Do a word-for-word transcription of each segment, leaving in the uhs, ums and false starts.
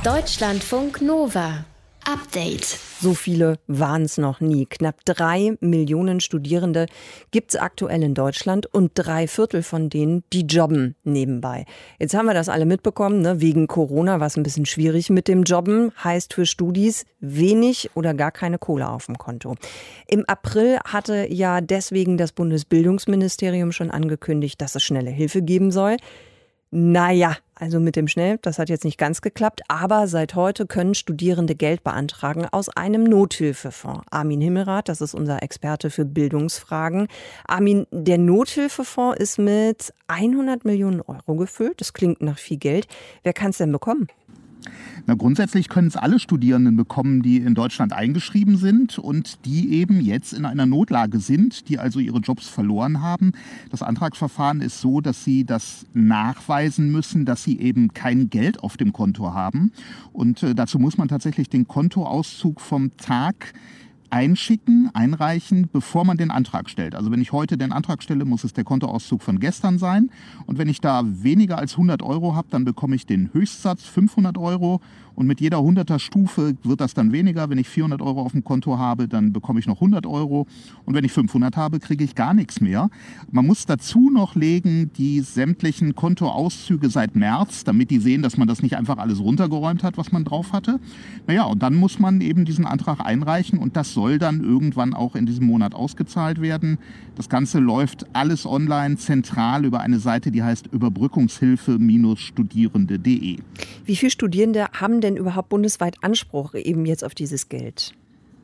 Deutschlandfunk Nova. Update. So viele waren es noch nie. Knapp drei Millionen Studierende gibt es aktuell in Deutschland und drei Viertel von denen, die jobben nebenbei. Jetzt haben wir das alle mitbekommen, ne? Wegen Corona war es ein bisschen schwierig mit dem Jobben. Heißt für Studis wenig oder gar keine Kohle auf dem Konto. Im April hatte ja deswegen das Bundesbildungsministerium schon angekündigt, dass es schnelle Hilfe geben soll. Naja, also mit dem Schnell, das hat jetzt nicht ganz geklappt, aber seit heute können Studierende Geld beantragen aus einem Nothilfefonds. Armin Himmelrath, das ist unser Experte für Bildungsfragen. Armin, der Nothilfefonds ist mit hundert Millionen Euro gefüllt. Das klingt nach viel Geld. Wer kann es denn bekommen? Na, grundsätzlich können es alle Studierenden bekommen, die in Deutschland eingeschrieben sind und die eben jetzt in einer Notlage sind, die also ihre Jobs verloren haben. Das Antragsverfahren ist so, dass sie das nachweisen müssen, dass sie eben kein Geld auf dem Konto haben. Und äh, dazu muss man tatsächlich den Kontoauszug vom Tag einschicken, einreichen, bevor man den Antrag stellt. Also wenn ich heute den Antrag stelle, muss es der Kontoauszug von gestern sein. Und wenn ich da weniger als hundert Euro habe, dann bekomme ich den Höchstsatz fünfhundert Euro. Und mit jeder hunderter Stufe wird das dann weniger. Wenn ich vierhundert Euro auf dem Konto habe, dann bekomme ich noch hundert Euro. Und wenn ich fünfhundert habe, kriege ich gar nichts mehr. Man muss dazu noch legen die sämtlichen Kontoauszüge seit März, damit die sehen, dass man das nicht einfach alles runtergeräumt hat, was man drauf hatte. Naja, und dann muss man eben diesen Antrag einreichen und das soll dann irgendwann auch in diesem Monat ausgezahlt werden. Das Ganze läuft alles online, zentral über eine Seite, die heißt überbrückungshilfe Studierende punkt de. Wie viele Studierende haben denn überhaupt bundesweit Anspruch eben jetzt auf dieses Geld?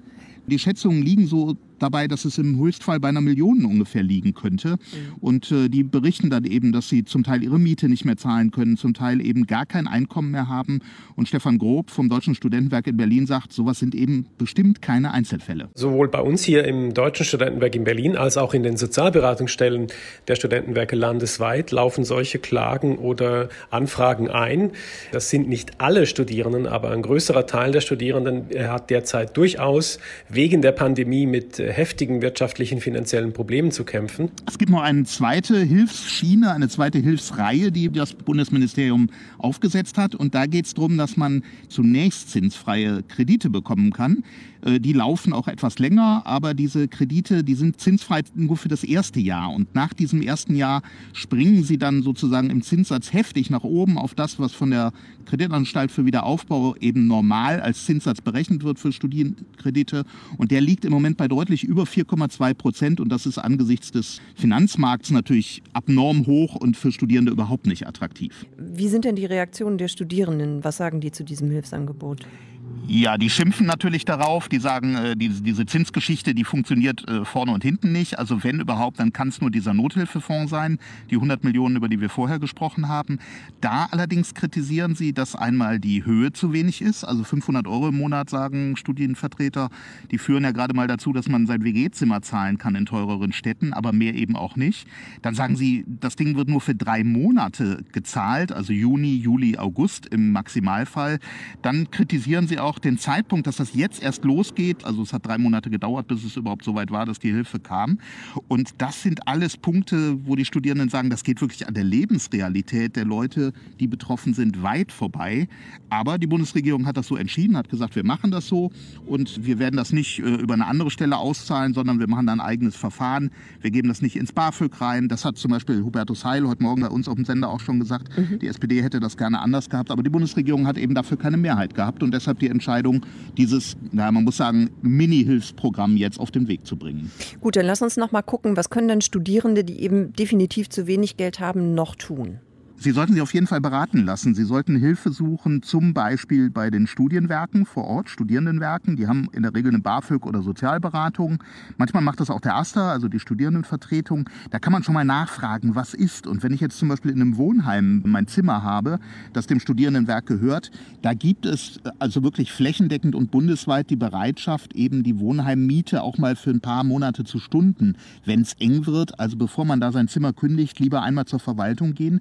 Die Schätzungen liegen so dabei, dass es im Höchstfall bei einer Million ungefähr liegen könnte. Mhm. Und äh, die berichten dann eben, dass sie zum Teil ihre Miete nicht mehr zahlen können, zum Teil eben gar kein Einkommen mehr haben. Und Stefan Grob vom Deutschen Studentenwerk in Berlin sagt, sowas sind eben bestimmt keine Einzelfälle. Sowohl bei uns hier im Deutschen Studentenwerk in Berlin als auch in den Sozialberatungsstellen der Studentenwerke landesweit laufen solche Klagen oder Anfragen ein. Das sind nicht alle Studierenden, aber ein größerer Teil der Studierenden hat derzeit durchaus wegen der Pandemie mit heftigen wirtschaftlichen, finanziellen Problemen zu kämpfen. Es gibt noch eine zweite Hilfsschiene, eine zweite Hilfsreihe, die das Bundesministerium aufgesetzt hat. Und da geht es darum, dass man zunächst zinsfreie Kredite bekommen kann. Die laufen auch etwas länger, aber diese Kredite, die sind zinsfrei nur für das erste Jahr. Und nach diesem ersten Jahr springen sie dann sozusagen im Zinssatz heftig nach oben auf das, was von der Kreditanstalt für Wiederaufbau eben normal als Zinssatz berechnet wird für Studienkredite. Und der liegt im Moment bei deutlich über vier Komma zwei Prozent. Und das ist angesichts des Finanzmarkts natürlich abnorm hoch und für Studierende überhaupt nicht attraktiv. Wie sind denn die Reaktionen der Studierenden? Was sagen die zu diesem Hilfsangebot? Ja, die schimpfen natürlich darauf. Die sagen, äh, diese, diese Zinsgeschichte, die funktioniert äh, vorne und hinten nicht. Also wenn überhaupt, dann kann es nur dieser Nothilfefonds sein, die hundert Millionen, über die wir vorher gesprochen haben. Da allerdings kritisieren sie, dass einmal die Höhe zu wenig ist. Also fünfhundert Euro im Monat, sagen Studienvertreter. Die führen ja gerade mal dazu, dass man sein W G-Zimmer zahlen kann in teureren Städten, aber mehr eben auch nicht. Dann sagen sie, das Ding wird nur für drei Monate gezahlt, also Juni, Juli, August im Maximalfall. Dann kritisieren sie auch den Zeitpunkt, dass das jetzt erst losgeht. Also es hat drei Monate gedauert, bis es überhaupt so weit war, dass die Hilfe kam. Und das sind alles Punkte, wo die Studierenden sagen, das geht wirklich an der Lebensrealität der Leute, die betroffen sind, weit vorbei. Aber die Bundesregierung hat das so entschieden, hat gesagt, wir machen das so und wir werden das nicht äh, über eine andere Stelle auszahlen, sondern wir machen da ein eigenes Verfahren. Wir geben das nicht ins BAföG rein. Das hat zum Beispiel Hubertus Heil heute Morgen bei uns auf dem Sender auch schon gesagt. Mhm. Die S P D hätte das gerne anders gehabt, aber die Bundesregierung hat eben dafür keine Mehrheit gehabt und deshalb die Entscheidung, dieses, na, man muss sagen, Mini-Hilfsprogramm jetzt auf den Weg zu bringen. Gut, dann lass uns noch mal gucken, was können denn Studierende, die eben definitiv zu wenig Geld haben, noch tun? Sie sollten sich auf jeden Fall beraten lassen. Sie sollten Hilfe suchen, zum Beispiel bei den Studienwerken vor Ort, Studierendenwerken. Die haben in der Regel eine BAföG- oder Sozialberatung. Manchmal macht das auch der AStA, also die Studierendenvertretung. Da kann man schon mal nachfragen, was ist. Und wenn ich jetzt zum Beispiel in einem Wohnheim mein Zimmer habe, das dem Studierendenwerk gehört, da gibt es also wirklich flächendeckend und bundesweit die Bereitschaft, eben die Wohnheimmiete auch mal für ein paar Monate zu stunden, wenn es eng wird. Also bevor man da sein Zimmer kündigt, lieber einmal zur Verwaltung gehen. Und man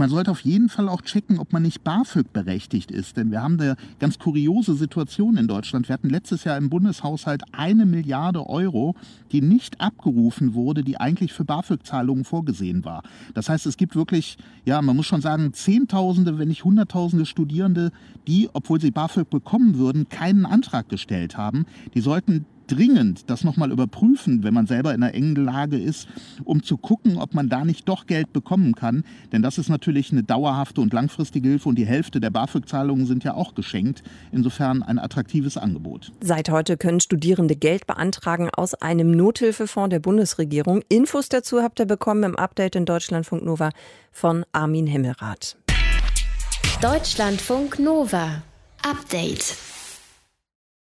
man sollte auf jeden Fall auch checken, ob man nicht BAföG berechtigt ist. Denn wir haben da ganz kuriose Situationen in Deutschland. Wir hatten letztes Jahr im Bundeshaushalt eine Milliarde Euro, die nicht abgerufen wurde, die eigentlich für BAföG-Zahlungen vorgesehen war. Das heißt, es gibt wirklich, ja, man muss schon sagen, Zehntausende, wenn nicht Hunderttausende Studierende, die, obwohl sie BAföG bekommen würden, keinen Antrag gestellt haben. Die sollten dringend das nochmal überprüfen, wenn man selber in einer engen Lage ist, um zu gucken, ob man da nicht doch Geld bekommen kann. Denn das ist natürlich eine dauerhafte und langfristige Hilfe und die Hälfte der BAföG-Zahlungen sind ja auch geschenkt. Insofern ein attraktives Angebot. Seit heute können Studierende Geld beantragen aus einem Nothilfefonds der Bundesregierung. Infos dazu habt ihr bekommen im Update in Deutschlandfunk Nova von Armin Himmelrath. Deutschlandfunk Nova. Update.